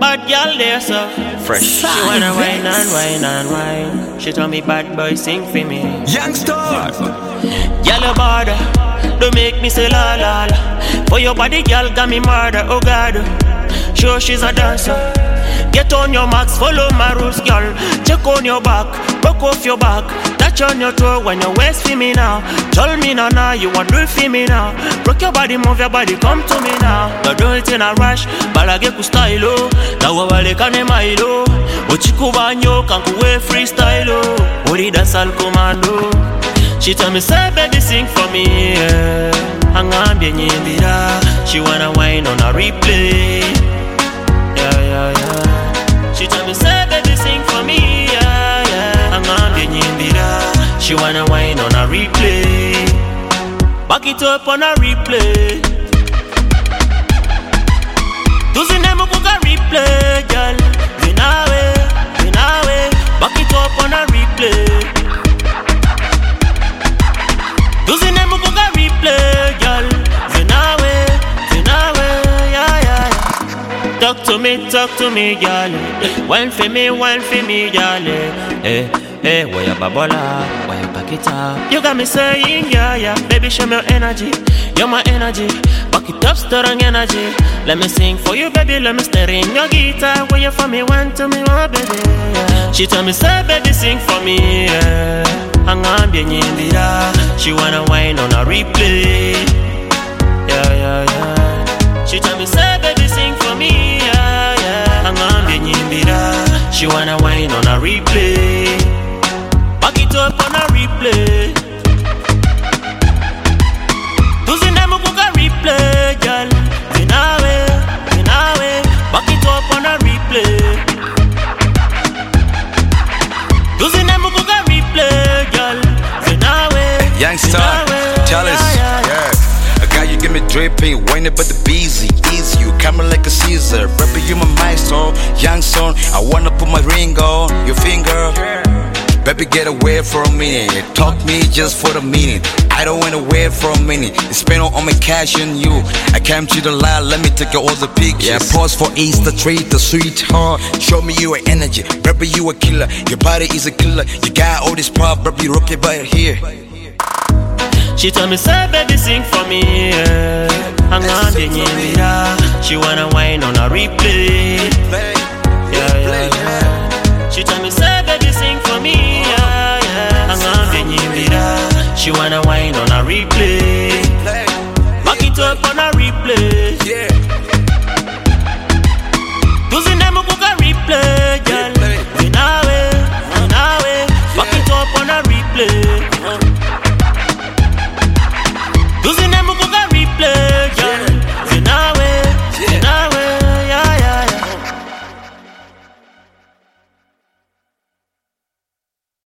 Bad girl there, so fresh. She wanna wine and wine and wine. She told me bad boy sing for me. Youngster, Yellow border, don't make me say la la la. For your body, girl, got me murder, oh God. Sure she's a dancer. Get on your marks, follow my rules, girl. Check on your back, broke off your back. Touch on your toe when your waist for me now. Tell me now, you want to do it for me now. Broke your body, move your body, come to me now. Don't do it in a rush, balage ku style oh. Tawa wale kane mailo. Ochiku banyo, kankuwe freestyle oh. Ori dance al commando. She tell me say baby sing for me yeah. Angambye nyimbira. She wanna wine on a replay. Yeah, yeah, yeah. She tell me say baby sing for me yeah, yeah. Angambye nyimbira. She wanna wine on a replay. Back it up on a replay. Tuzine mukuka replay, girl. Zinawe. Back it up on a replay. Tuzine mukuka replay, girl. Zinawe, yeah, yeah. Talk to me, girl. Wine for me, girl. Hey, why you babola? Why you back it up? You got me saying, yeah, yeah. Baby, show me your energy. You're my energy. Back it up, strong energy. Let me sing for you, baby. Let me stir in your guitar. When you for me, want to me, oh, baby. Yeah. She told me, say, baby, sing for me, yeah. Angambye nyimbira. She wanna wine on a replay. Yeah, yeah, yeah. She told me, say, baby, sing for me, yeah, yeah. Angambye nyimbira. She wanna wine on a replay. Back it up on a replay. Tuzine mukuka replay, girl. Zinawe. Back it up on a replay. Tuzine mukuka replay, girl. Zinawe. Youngster, tell us, yeah. I got you, give me dripping, whining but the busy, easy. You coming like a Caesar, baby, you my maestro, young son. I wanna put my ring on your finger. Baby, get away for a minute. Talk me just for the minute. I don't wanna wait for a minute. Spend all my cash on you. I came to the line, let me take all the pictures. Yeah, pause for Easter, treat the sweetheart. Show me your energy, baby, you a killer. Your body is a killer. You got all this pop, baby, rock your body here. She told me, say, baby, sing for me, yeah. Angambye nyimbira. She wanna wine on a replay. Yeah, yeah, yeah. She told me, say, baby, sing for me, yeah, yeah. Angambye nyimbira. She wanna wine on a replay. Back it up on a replay. Yeah.